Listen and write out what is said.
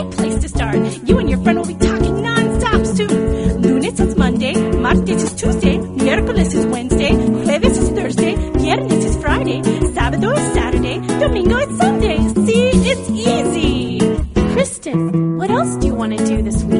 great place to start. You and your friend will be talking non-stop soon. Lunes is Monday, martes is Tuesday, miércoles is Wednesday, jueves is Thursday, viernes is Friday, sábado is Saturday, domingo is Sunday. See, it's easy. Kristen, what else do you want to do this week?